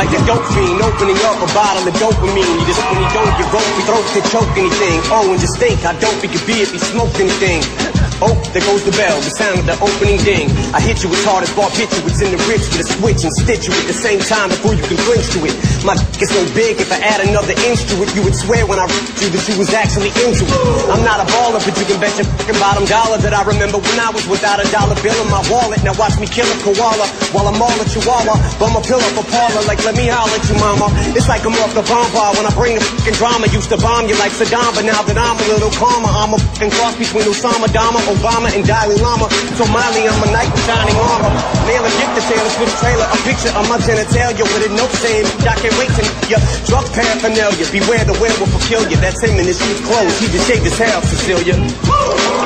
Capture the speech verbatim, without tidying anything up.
like a dope fiend opening up a bottle of dopamine. You just when you don't get rope, your throat to choke anything. Oh, and just think how dope it could be if you smoked anything. Oh, there goes the bell, the sound of the opening ding. I hit you as hard as Bob hit you, it's in the ribs with a switch and stitch you at the same time before you can clinch to it. My dick is so big, if I add another inch to it, you would swear when I ripped you that you was actually into it. I'm not a baller, but you can bet your fucking bottom dollar that I remember when I was without a dollar bill in my wallet. Now watch me kill a koala while I'm all a chihuahua. Bum a pill up a parlor like let me holler at you, mama. It's like I'm off the bomb bar when I bring the fucking drama. Used to bomb you like Saddam, but now that I'm a little calmer, I'm a fucking cross between Osama, Dama, Obama, and Dalai Lama. So Miley, I'm a knight with shining armor. Mail a gift to Taylor's with a trailer, a picture of my genitalia with a note saying, I can't wait to meet ya. Drug paraphernalia, beware the werewolf will kill you. That's him in his sheep's clothes. He just shaved his hair, Cecilia.